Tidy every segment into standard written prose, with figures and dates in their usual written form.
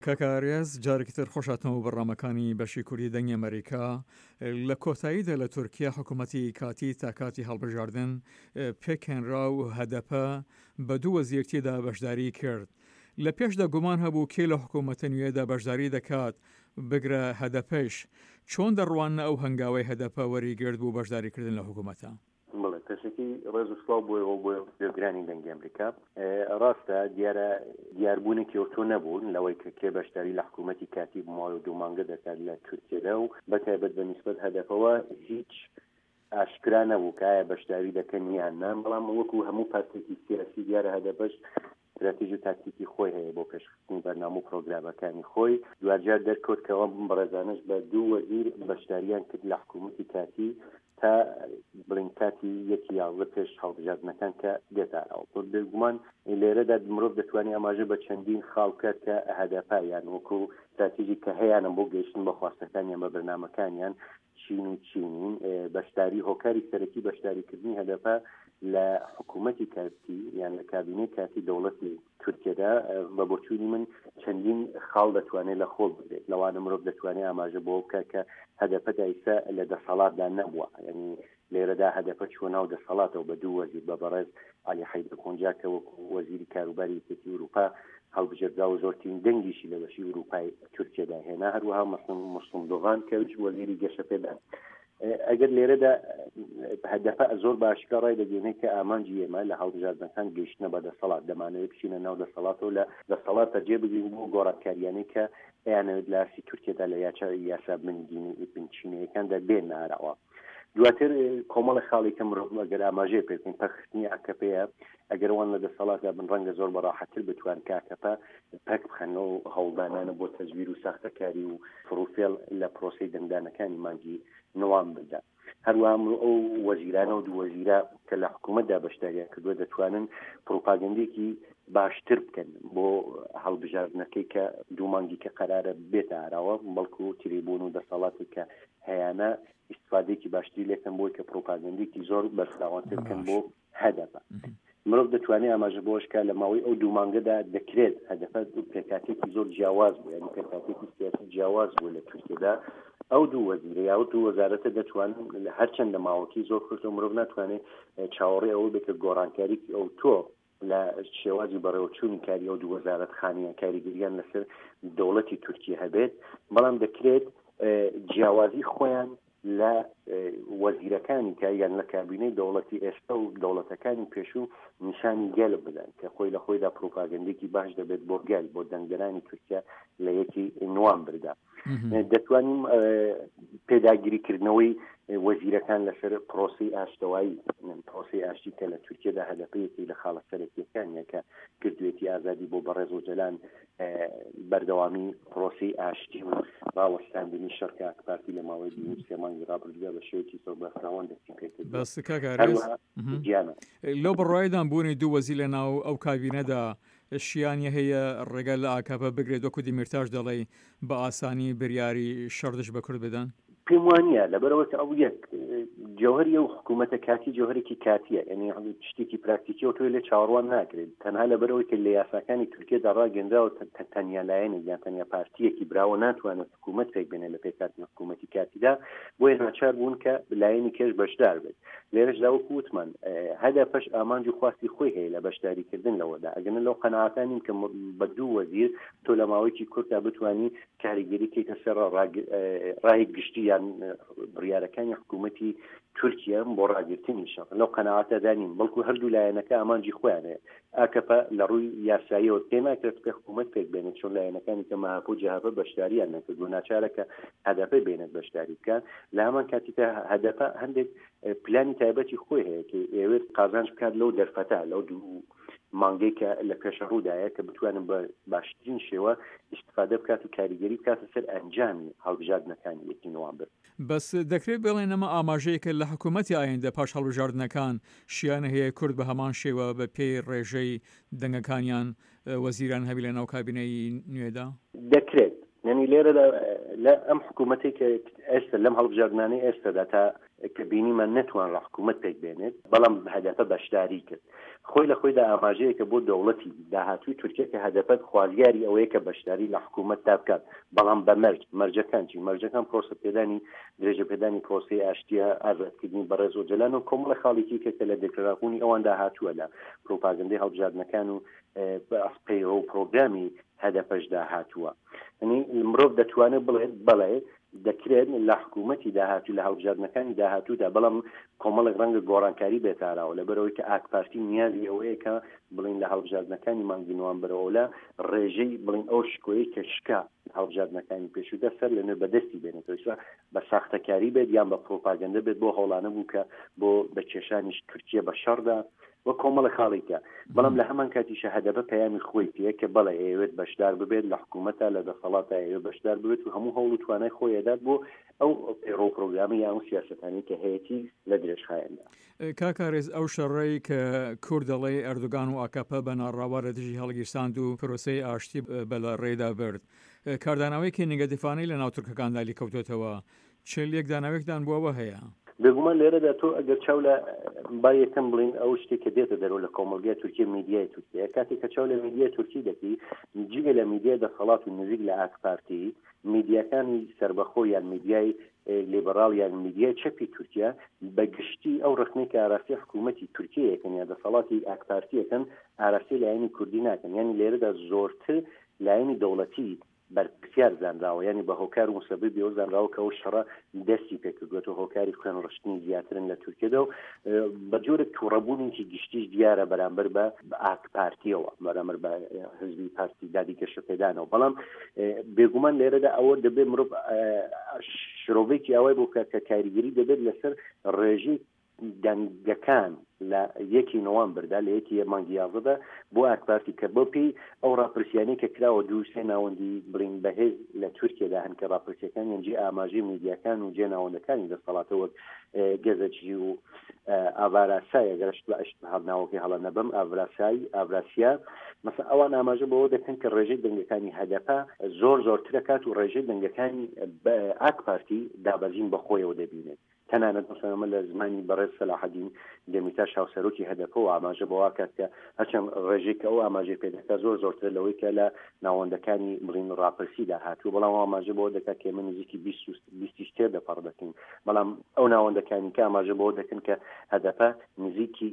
کاکارێز جارێکی تر خۆشاتنەوە بەڕامەکانی بەشی کوردی دەنگی ئەمریکا لە کۆتاییدا لە تورکیا حکوومەتی کاتی تا کاتی هەڵبژاردن پێکێنرا و هەدەپە بە دوو وەزیرتیدا بەشداری کرد. لە پێشدا گومان هەبوو کێ لە حکوومەتە نوێدا بەشداری دەکات بگرە هەدەپەش. چۆن دەڕوانە ئەو هەنگاوەی هەدەپە وەریگرت بوو بەشداریکردن لە حکوومەتە؟ پێشکی ڕێز و سڵاو بۆ گوێگرانی دەنگی ئەمریکا. ڕاستە دیاربوونێکی ئۆتۆ نەبوون لەوەی کە کێ بەشداری لە حکوومەتی کاتی بماوە و 2 مانگە دەکات لە تورکیادا و بەتایبەت بە نیسبەت هەدەفەوە هیچ ئاشکرا نەبوو کە ئایا بەشداری دەکەن یان نا، بەڵام وەکو هەموو پارتێکی سیاسی دیارە هەدەپەش استراتیژی و تاکتیکی خۆی هەیە بۆ پێشکەوتنی بەرنامە و پرۆگرامەکانی خۆی. دوجار دەرکەوتکەوە بەڕێزانش بە 2 وەزیر بەشداریان کرد لە حکوومەتی کاتی تا بڵین کاتی یەکی یاڵە پێش هەڵبژاردنەکان کە دێتارەوە. بێگومان لێرەدا مرۆڤ دەتوانێت ئاماژە بە چەندین خاڵ بکات کە هەدەپە یان وەکو استراتیژی کە هەیەیانە بۆ گەیشتن بە خواستەکانیان بە بەرنامەکانیان چین و چینین. بەشداری هۆکاری سەرەکی بەشداریکردنی هەدەپە لە حکوومەتی کاتی یان لە کابینەی کاتی دەوڵەتی تورکیادا بە بۆچوونی من چەندین خاڵ دەتوانێت لە خۆ بدرێت. لەوانە مرۆڤ دەتوانێت ئاماژە بۆ بکە کە هەدەپە ئیسا لە دەسەڵاتدا نەبووە، یعنی لێرەدا هەدەپە چوە ناو دەسەڵاتەوە بە 2 وەزیر بە بەڕێز عەلی حەیدەر کۆنجا کە وەکو وەزیری کاروباری یەکێتی ئەوروپا هەڵبژێردرا و زۆرترین دەنگیشی لە بەشی ئەوروپای تورکیادا هێنا، هەروەها مەسڵوم دۆغان کە وەزیری گەشە پێدان. ئەگەر لێرەدا هەدەپە زۆر باشکە ڕای دەگەێنێت کە ئامانجی ئێمە لە هەڵبژاردنەکان گەیشتنە بە دەسەڵات دەمانەوێت بچینە ناو دەسەڵاتەوە لە دەسەڵاتە جێبگرین بۆ گۆڕانکاریانەی کە ئەیانەوێت لە ئاسی تورکیادا لە یاسا بنچینەکاندا بێن ناراوە. دواتر کۆمەڵی خاڵی کە مرۆڤ ئەگەر ئاماژەیە پێکەین پەخشتنی ئاکەپەیە ئەگەر وان لە دەسەڵاتدا بن ڕەنگە زۆر بەڕاحەتتر بتوان کە ئاکەپە پەک بخەنەوە هەوڵدانانە بۆ تەزویر و ساختەکاری و فڕوفێڵ لە پرۆسەی دەنگدانەکانی مانگی نوام بدا. هەروەها ئەو وەزیرانە و 2 وەزیرە کە لە حکوومەتدا بەشداریان کردووە دەتوانن پرۆپاگەندێکی باشتر بکەن بۆ هەڵبژاردنەکەی کە 2 مانگی کە قەرارە بێتە ئاراوە، بەڵکو تیرێبوون و دەسەڵاتی کە هەیەانە استفادەیەکی باشتری لێکن بۆی کە پرۆپاگەندێکی زۆر بەرفراوانتر بکەن بۆ هەدەپە. مرۆڤ دەتوانێت ئاماژە بۆ شکا لە ماوەی ئەو 2 مانگەدا دەکرێت هەدەپە پێکاتێکی زۆر جیاواز بوو، یعنی پێکاتێکی سیاسی جیاواز بوو لە تورکیادا. ئەو 2 وەزیرە یا 2 وەزارەتە دەتوانن هەرچەندە ماوەکی زۆر خۆش مرۆڤ ناتوانێت چاوەڕێ ئەوە بێت کە گۆڕانکاری ئەو تۆ لە شێوازی بەڕێوەچوونی کاری ئەو 2 وەزارەت خانیان کاریگەریان لەسەر دەوڵەتی تورکیا هەبێت، بەڵام دەکرێت جیاوازی خۆیان لە وەزیرەکانی کە یان لە کابینەی دەوڵەتی ئێستا و دەوڵەتەکانی پێشوو نیشانی گەل بدەن کە خۆی لە خۆیدا پرۆپاگەندێکی باش دەبێت بۆ گەل بۆ دەنگدەرانی تورکیا لە یەکی نوام بردا. دەتوانیم پێداگیریکردنەوەی وەزیرەکان لەسەر پرۆسی ئاشتەوایی پرۆسی ئاشتی کە لە تورکیادا هەدەپەیەکی لە خاڵە سەرەکیەکانیە کە کردوێتی ئازادی بۆ بەڕێز و جەلان بەردەوامی پرۆسی ئاشتی و ڕاوەستاندنی شەڕکە ئاکپارتی لە ماوەی 2 مانگی ڕابردووە بە شێوەی زۆر بەفراوان دەستی پێکرد. بەس کاکارێز لەو بەڕوایدان بوونی 2 وەزیر لە ناو ئەو کابینەدا شیانیە هەیە ڕێگە لە ئاکاپە بگرێت وەکو دیمیرتاش دەڵێ بە ئاسانی بریاری شەڕدش بە کورد بدەن؟ پێم وانە لەبەرەوە کە ئەو یەک جەوهەری ئەو حکوومەتە کاتی جەوهرێکی کاتیە، یعنی شتێکی پراکتیکی و تۆی لێ چاوەڕوان ناکرێت تەنها لەبەرەوەی کە لە یاساکانی تورکیادا ڕاگەندراوە تەنیا لایەنە یان تەنیا پارتیەکی براوە ناتوانێت حکوومەت پێک بێنێت لە پێکهاتنی حکوومەتی کاتیدا، بۆیە ناچار بوون کە لایەنی کێش بەشدار بێت. لێرەشدا وەکو وتمان هەدەپەش ئامانج و خواستی خۆی هەیە لە بەشداریکردن لەوەدا. ئەگەن لەو قەناعەتانین کە بە 2 وەزیر تۆ لە ماوەیەکی کورتدا بتوانی کاریگەری کەیتە سەر ڕای گشتی یان بڕیارەکانی حکوومەتی تورکیا بۆ ڕاگررتنی شەڕ لەو قەناعەتە دانین، بەڵکو هەردوو لایەنەکە ئامانجی خۆیان هەیە. ئاکەپە لە ڕووی یاساییەوە پێناکرێت کە حکوومەت پێک بێنێت چۆن لایەنەکانی کە ماهاپۆ جەهابە بەشداریان نەکردو، ناچارەکە هەدەپە بێنێت بەشداری بکەن. لە هەمان کاتیدا هەدەپە هەندێک پلانی تایبەتی خۆی هەیە کە ئێوێت قازانج بکات لەو دەرفەتە لەو 2 مانگەی کە لە پێشە ڕوودایە کە بتوانن بە باشترین شێوە استفادە بکات و کاریگەری بکاتە سەر ئەنجامی هەڵبژاردنەکانی یەکی نوامبر. بەس دەکرێت بڵێن ئەمە ئاماژەیەکە لە حکوومەتی ئایندە پاش هەڵبژاردنەکان شیانە هەیە کورد بە هەمان شێوە بە پێی ڕێژەی دەنگەکانیان وەزیران هەبی لە ناو کابینەی نوێدا؟ دەکرێت ینی لێرەدا لە ئەم حکوومەتی کە ئێستا لەم هەڵبژاردنانەی ئێستادا تا کە بینیمان نەتوان ڕە حکوومەت پێک بێنێت بەڵام هەدەفە بەشداری کرد خۆی لە خۆیدا ئاماژەیەکە بۆ دەوڵەتی داهاتووی تورکیا کە هەدەفەت خوازیاری ئەوەیە کە بەشداری لە حکوومەت تا بکات بەڵام بە مەرجەکان چی مەرجەکان پرۆسە پێدانی درێژە پێدانی پرۆسی ئاشتیە ئازادکردنی بەڕێز و جەلان و کۆمەڵە خاڵێکی کە لە دەکراڕبوونی ئەوان داهاتووە لە پرۆپاگەندەی هەڵبژاردنەکان و پەیڕۆ و پرۆگرامی هەدەفەشدا هاتووە ینی مرۆڤ دەتوانێت بڵێت بەڵێ دەکرێت لە حکوومەتی داهاتوو لە هەڵبژاردنەکانی داهاتوودا بەڵام کۆمەڵێک ڕەنگە گۆڕانکاری بێتاراوە لەبەرەوەی کە ئاکپارتی نیازی ئەوەیە کە بڵین لە هەڵبژاردنەکانی مانگی نوامبەرەوەلا ڕێژەی بڵین ئەو شکۆیی کە شکا هەڵبژاردنەکانی پێشوودە سەر لەنێ بەدەستی بێنێتەوە بە ساختەکاری بێت یان بە پرۆپاگەندە بێت بۆ هەوڵانە بوو کە بۆ بە کێشانیش تورکیا بە شەڕدا وە کۆمەڵە خاڵێکە بەڵام لە هەمان کاتیشە هەدەبە پەیامی خۆی پێ کە بەڵێ ئەوێت بەشدار ببێت لە حکوومەتە لە دەسەڵاتە ئەوێ بەشدار ببێت و هەموو هەوڵ و توانای خۆی ئەدات بۆ ئەو پەیڕۆ پرۆگرامی یان سیاسەتانی کە هەیەی لە درێژخایەندا کاکارێز ئەو شەڕەی کە کورد دەڵێ ئەردوگان و ئاکەپە بە ناڕاوا دژی هەڵگیرساند و پرۆسەی ئاشتی بە لە ڕێدا برد کارداناوەیەکی نیگەدیفانەی لە ناو تورکەکاندا لیکەوتێتەوە چێلیەک داناوێکدان بووەوە هەیە بێگومان لێرەدا تۆ ئەگەر چاو لە با یەکەم بڵین ئەو شتێک کە دێتە دەرەوە لە کۆمەلگای تورکی میدیای تورکیا کاتێک کە چاو لە میدیای تورکی دەکەی جگە لە میدیای دەسەڵات و نزیک لە ئاکپارتی میدیاکانی سربەخۆ یان میدیای لیبرال یان میدیای چەپی تورکیا بەگشتی ئەو ڕخنەی کە ئاراستی حکوومەتی تورکیەکەن یا دەسەڵاتی ئاکپارتیەکەن ئاراستی لایەنی کوردی ناکەن یعنی لێرەدا زۆرتر لایەنی دەوڵەتی بەرپرسیار زانراوە ینی بە هۆکار و مسەبب بێ زانراوە کە ئەو شەڕە دەستی پێکردوێت و هۆکاری خوێن ڕشتنی زیاترن لە تورکیەدا و بە جۆرە تووڕەبوونێکی گشتیش دیارە بەرامبەر بە ئاکپارتیەوە بەرامبەر بە حزبی پارتی دادی گەشەپێدانەوە بەڵام بێگومان لێرەدا ئەوە دەبێت مرۆڤ شرۆڤێکی ئەوەی بۆ کە کاریگەری دەبێت لەسەر ڕێژەی دەنگەکان لە 1 نۆڤەمبەردا لە 1 مانگی 11 بۆ ئاکپارتی کە بۆ پێی ئەو ڕاپرسیانەی کە کراوە دوو سێ ناوەندی بڵین بەهێز لە تورکیادا هەن کە ڕاپرسیەکان یانجی ئاماژەی میدیاکان و جێ ناوەندەکانی دەسەڵاتە وەک گەزەجی و ئاڤاراسای ئەگەرشت بە هەڵناوەکەی هەڵە نەبەم ئاڤراسیا مەسەڵەن ئەوان ئاماژە بەوە دەکەن کە ڕێژەی دەنگەکانی هەدەپە زۆرترە کات و ڕێژەی دەنگەکانی ئاکپارتی دابەزین بەخۆیەوە دەبینێت تەنانەت مەسەڵەن لە زمانی بەڕێز سەلاحەدین دەمیتاش هاوسەرۆکی هەدەپە و ئاماژە بەوە کات کە هەرچەند ڕێژەی کە ئەو ئاماژەی پێدەکات زۆرتر لەوەی کە لە ناوەندەکانی بڵین ڕاپرسیدا هاتووە بەڵام ئاماژە بەوە دەکات کە ئێمە نزیکی 23 دەپەڕ دەکەین بەڵام ئەو ناوەندەکانی کە ئاماژە بەوە دەکەن کە هەدەپە نزیکی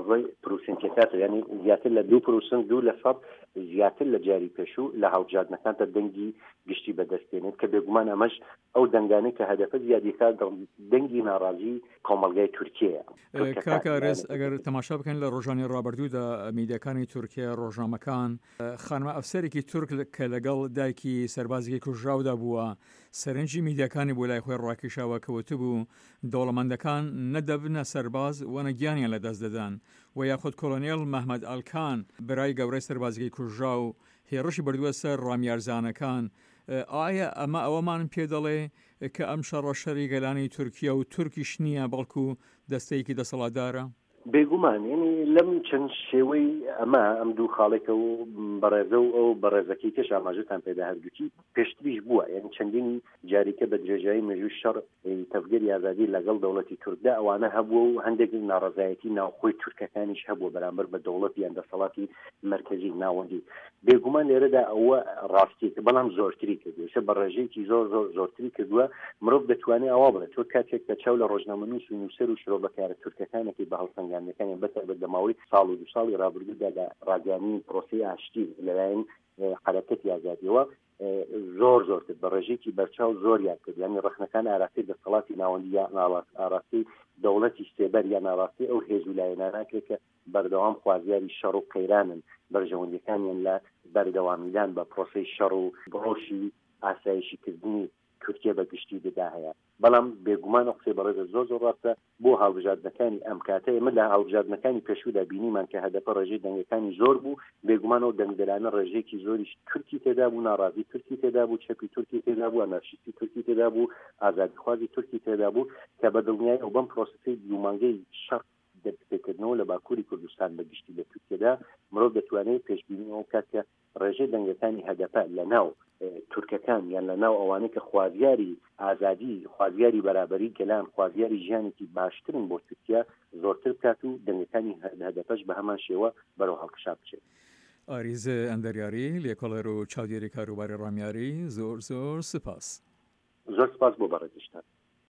15% یعنی زیاتر لە 2% زیاتر لە جاری پێشوو لە هەڵبژاردنەکانتە دەنگی گشتی بەدەستێنێت کە بێگومان ئەمەش ئەو دەنگانەی کە هەدەفە زیادیکات دەنگی ناڕازی کۆمەلگای تورکیە کاکارێز ئەگەر تەماشا بکەن لە ڕۆژانی ڕابردوودا میدیاکانی تورکیا ڕۆژنامەکان خانمە ئەفسەرێکی تورک کە لەگەڵ دایکی سەربازێکی کوژراودا بووە سەرنجی میدیاکانی بۆ لای خۆی ڕاکێشاوە کەوتو بوو دەوڵەمەندەکان نەدەبنە سەرباز وەنە گیانیان لەدەست دەدان و یاخود کۆلۆنێل مەحمەد ئەلکان برای گەورەی سەربازگەی کوژراو هێڕشی بردووە سەر ڕامیارزانەکان ئایا ئەمە ئەوەمان پێ دەڵێ کە ئەم شەڕە شەری گەلانی تورکیا و تورکیش نییە بەڵکو دەستەیەکی دەسەڵاتدارە بێگومان ینی لەم چەند شێوەی ئەمە ئەم دوو خاڵێکە و بەڕێزە و ئەو بەڕێزەکەی کەش ئاماژەتان پێدا هەردووکی پێشتریش بووە یعنی چەندینی جاریکە بە درێژایی مێژووی شەڕ تەفگەری ئازادی لەگەڵ دەوڵەتی تورکدا ئەوانە هەبووە و هەندێک ناڕەزایەتی ناوخۆی تورکەکانیش هەبووە بەرامبەر بە دەوڵەتی یان دەسەڵاتی مرکزی ناوەندی بێگومان لێرەدا ئەوە ڕاستیەکە بەڵام زۆرتری کردووە بە ڕێژەیەکی زۆرتری کردووە مرۆڤ دەتوانێت ئەوە بڵێت تۆ کاتێک کە چاو لە ڕۆژنامەنووس و نووسەر و شرۆڤەکارە تورکەکانێکی بە هەڵسەنگاندەکانی بەتەبەت لە ماوەی ساڵ و 2 ساڵی ڕابردوودا لە ڕاگەیاندنی پرۆسەی ئاشتی لەلایەن حرەکەتی ئازادیەوە زۆرتر بە ڕێژەیەکی بەرچاو زۆریان کرد یعنی ڕخنەکان ئاراستی دەسەڵاتی ناوەندی یا ئاراستی دەوڵەتی سێبەر یا ناڕاستی ئەو هێزولایەناناکرێت کە بەردەوام خوازیاری شەڕ و قەیرانن بەرژەوەندەکانیان لە بەردەوامیدان بە پرۆسەی شەڕ و بڕۆشی ئاسایشیکردنی تورکیا بە گشتی دەدا هەیە بەڵام بێگومان ئەو قسەی بەڕێزە زۆر ڕاستە بۆ هەڵبژاردنەکانی ئەم کاتە ئێمە لە هەڵبژاردنەکانی پێشوودا بینیمان کە هەدەفە ڕێژەی دەنگەکانی زۆر بوو بێگومان ئەو دەنگدەرانە ڕێژەیەکی زۆریش تورکی تێدا بوو ناڕازی تورکی تێدا بوو چەپی تورکی تێدا بوو ئەنارشیستی تورکی تێدا بوو ئازادیخوازی تورکی تێدا بوو کە بە دڵنیایی ئەو بەم پرۆسەسەی دوومانگەی شەڕ دەستپێکردنەوە لە باکووری کوردستان بە گشتی لە تورکیادا مرۆڤ دەتوانێت پێشبینی ئەو کات کە ڕێژەی دەنگەکانی هەدەپە لە ناو تورکەکان یان لە ناو ئەوانەی کە خوازیاری ئازادی خوازیاری بەرابەری گەلان خوازیاری ژیانێکی باشترن بۆ تورکیا زۆرتر بکات و دەنگەکانی هەدەپەش بە هەمان شێوە بەرەو هەڵکشا بچێت. ئاریزە ئەندەریاری لێکۆڵەر و چاودێری کاروباری ڕامیاری زۆر سپاس. زۆر سپاس بۆ بەڕێزیشتان.